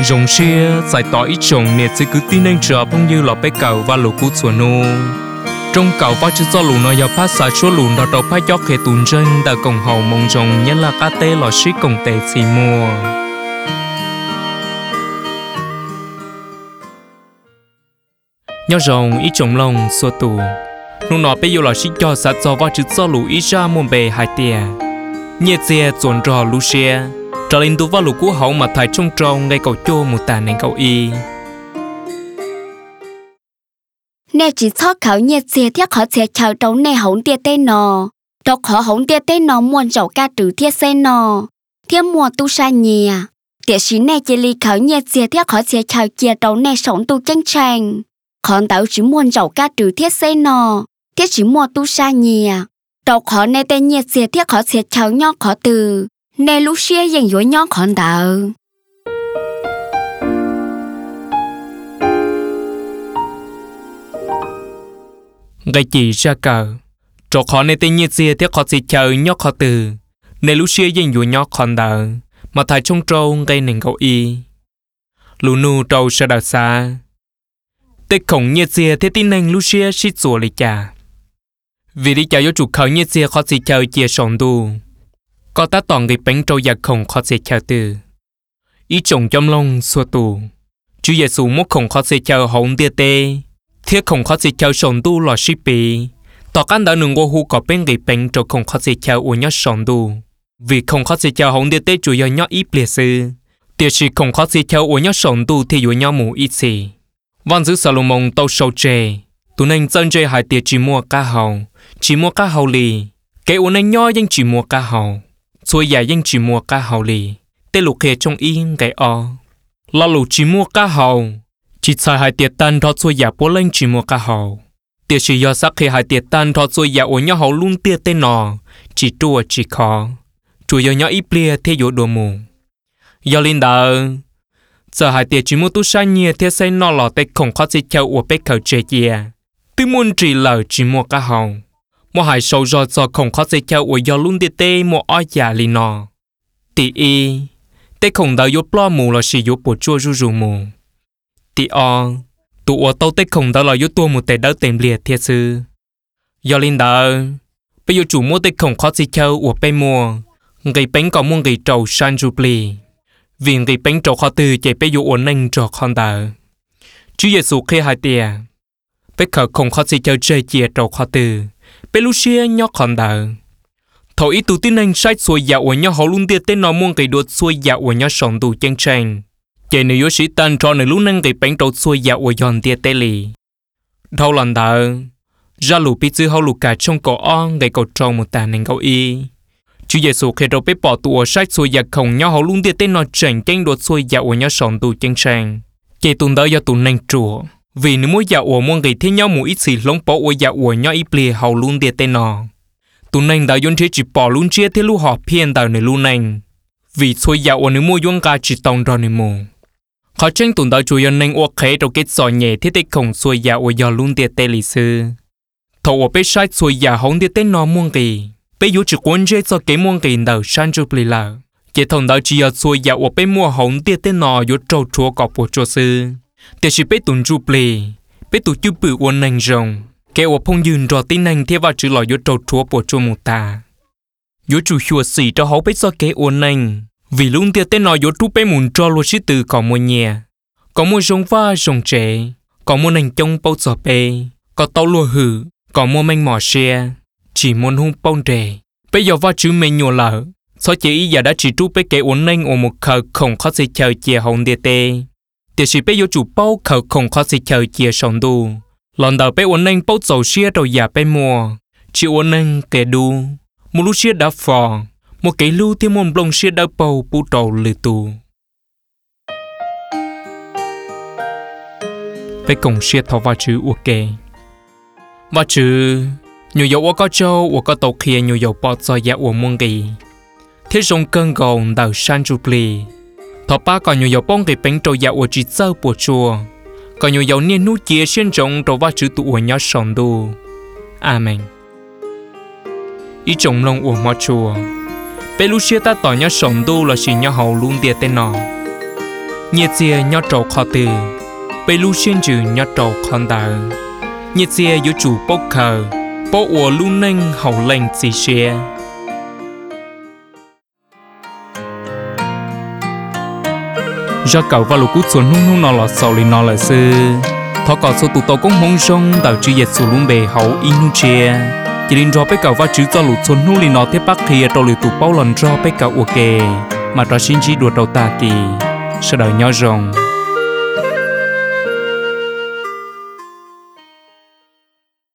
Rồng xia giải tỏa ít chồng nè chỉ cứ tin anh chờ phong như lọ bé cầu và lũ cú chuột nô. Trong cầu và chữ do lũ nó giờ phát xả chúa lũ đó đầu phát gió khề tùn chân đã cổng hậu mong rồng nhất là cá tê lọ xí cổng tê xì mùa. Nhớ rồng ít chồng lông xua tù. Lúc nó bây giờ lọ xí cho sát do và chữ do lũ ít ra môn bề hai tia. Nhiệt xe chuẩn rò lũ xia. Trở lên tù và lũ cú hậu mà thải trong trông ngay cầu chô một tàn nên cầu y. Nè chỉ cho khảo nhiệt xe thiết khó xe chào trấu nè hổng tia tên nò. Đọc khó hổng tia tên nò muôn dẫu ca trừ thiết xe nò. Thiết mùa tu sa nhìa. Tiệt xí nè chỉ lì khảo nhiệt xe thiết khó xe chào chia trấu nè sống tu tranh tranh. Khón táo chỉ muôn dẫu ca trừ thiết xe nò. Thiết chỉ mùa tu sa nhìa. Đọc khó nè tên nhiệt xe thiết khó xe chào nhó khó từ. Nè lúc xưa dành dối nhó khón táo. Gây chỉ ra cờ. Chỗ khó nên tên nhiệt xe thiết khó xe chờ nhóc khó từ. Nên lúc xưa dành dụ nhóc khòn đờ. Mà thải trong trâu gây nên gấu y. Lũ nụ trâu sẽ đào xa. Tết khổng nhiệt xe thiết tin nên lúc xưa xích rùa lì chà. Vì đi chào cho chủ khẩu nhiệt xe khó xe chờ chia sống đu. Có ta toàn gây bánh trâu giặc khổng khó xe chờ từ. Ý chồng trong lông xua tù. Chú giê xu mốc khổng khó xe chờ hổng tia tê. Thiết khổng khó xe chờ sống đu lò xí bì. Tỏ cán đã nâng ngô hù có bên gây bánh trâu khổng khó xe chờ ua nhó sống đu. Vì khổng khó xe chờ hổng tia tê chủ yếu nhó ít bìa sư. Tiệt sĩ khổng khó xe chờ ua nhó sống đu thì ua nhó mù ít xì. Văn giữ Salomon tâu sâu trề. Tụi nên dân trề hại tiệt chỉ mua cá hầu. Chỉ mua cá hầu lì. Cái ua nên nhó dân chỉ mua cá hầu. Xôi dài dân chỉ mua cá hầu lì. Tê lục khề trong yên gãy o. Là lục chỉ mua cá hầu. Chỉ xài hại tiệt tan thọ xôi dài bố lên chỉ mua cá hầu. Tiệt sĩ do sắc khề hại tiệt tan thọ xôi dài ua nhó hầu luôn tiệt tên nọ. Chỉ trua chỉ khó. Chủ yếu nhó ít bìa thế dụ đồ mù. Do linh đờ. Giờ hại tiệt chỉ mua tu sa nhẹ thế xây nọ lọ tê khổng khó xe theo ua bế khẩu chế dìa. Tư môn chỉ lờ chỉ mua cá hầu. Mua hại sâu rõ do khổng khó xe theo ua do luôn tiệt tê mua oi giả lì nọ. Tì y. Tê khổng đào yếu plo mù là xì yếu bổ chua ru ru mù. Tì o. Tụ ua tâu tê khổng đào là yếu tua một tê đau tềm liệt thiệt sư. Do linh đờ. Bây giờ chủ mua tê khổng khó xe theo ua bê mua. Gây bánh có mua gây trầu san ru bì. Vì gây bánh trầu khó từ chạy bê yếu ổn nâng trò khăn đờ. Chú giê xu khê hai tìa. Bê khở khổng khó xe theo chơi chìa trầu khó từ. Bê lưu xia nhó khăn đờ. Thổ ý tù tin anh sách xuôi dạ ổ nhó hậu luôn tiết tên nó muôn gây đuột xuôi dạ ổ nhó sống tù chân tranh. Chạy nếu yếu sĩ tân cho nếu lúc nâng gây bánh trầu xuôi dạ ổ giòn tiết tê lì. Thâu lần đờ. Ra lũ bí dư hậu lũ cả trong cổ on gây cầu trâu một tàn nên gấu y. Chú giê xu khi đâu bế bỏ tù ở sách xuôi dạ khổng nhó hậu luôn tiết tên nó tranh tranh đuột xuôi dạ ổ nhó sống tù chân tranh. Chạy tùn đỡ do tù nâng chùa. Vì nếu mỗi dạ ổ muôn gây thế nhau mũ ít xì lông bỏ ổ dạ ổ nhó ít bìa hậu luôn tiết tên nó. Tụi nên đã dọn chế chỉ bỏ luôn chia thế lưu họ phiền đào này luôn nên. Vì xôi dạo ở nơi mua dọn cả chỉ tông ra nơi mù. Họ tranh tụi đã chủ yếu nên ổ khế trong kết giỏi nhẹ thế tích khổng xôi dạo ở dò luôn tiệt tê lì sư. Thầu ở bế sách xôi dạo hông tiệt tên nó muôn kỳ. Bế dụ chỉ quân chế cho kế muôn kỳ đào sang chụp lì lờ. Chế thông đã chỉ ở xôi dạo ở bế mua hông tiệt tên nó dụ trâu chúa cọp bộ chúa sư. Tiệt chỉ bế tụi chụp lì. Bế tụi chụp bự ổn nành rồng. Kẻ ở phong dừng rõ tin anh theo vào chữ lò yếu trâu chúa bộ chúa mù ta. Yếu chủ xua xỉ cho hấu bế do kẻ ổn anh. Vì luôn tiết tên nó yếu trú bế mùn cho lô sĩ từ có mùa nhẹ. Có mùa rồng va rồng trẻ. Có mùa nành trông bao giỏ bê. Có tàu lùa hử. Có mùa manh mỏ xe. Chỉ mùn hung bông trẻ. Bây giờ vào chữ mình nhổ lỡ. Sau chế ý giờ đã chỉ trú bế kẻ ổn anh ở một khờ không khó sẽ chờ chìa hồng địa tê. Tiết sĩ bế yếu chủ bao khờ không khó sẽ chờ chìa sống đu. Lần đầu bé uốn anh bao dầu xia rồi giả bé mua, chỉ uốn anh kẻ đu, một lúc xia đã phò, một cái lưu thêm một lồng xia đã bầu bù trầu lử tù. Bé cổng xia thọ vào chữ ok, vào chữ nhiều dầu ở có châu ở có tàu kia nhiều dầu bao giờ giả uốn mông gì, thế rong cơn gòn đầu san chụp lì, thọ ba còn nhiều dầu bông cái bánh trâu giả uốn chỉ sâu bùa chua. Còn nhiều dấu niên nút chia xuyên trọng trổ vào chữ tụ ở nhau sống đu. Amen. Ý trọng lòng ủa mò chùa. Bê lúc xưa ta tỏ nhau sống đu là chỉ nhau hầu luôn tiệt tên nọ. nhiệt chia nhớ trâu khó từ bây lu xuyên trừ nhớ trâu con đào nhiệt chia yếu chủ bốc khờ bốc ủa lu nênh hậu lệnh chỉ xia do cậu và lũ cút xuống nung nọ lọt sầu lên nọ là sư thọ cọ số tụ tàu cũng mong sông đào chữ nhiệt xuống luôn bề hậu inu chia chỉ nên cho bé cậu và chữ cho lũ xuống nung lên nọ tiếp bắc kia trâu lũ tụ bao lần cho bé cậu ok mà cho xin chỉ đuổi đầu ta kỳ sau đó nhỏ rồng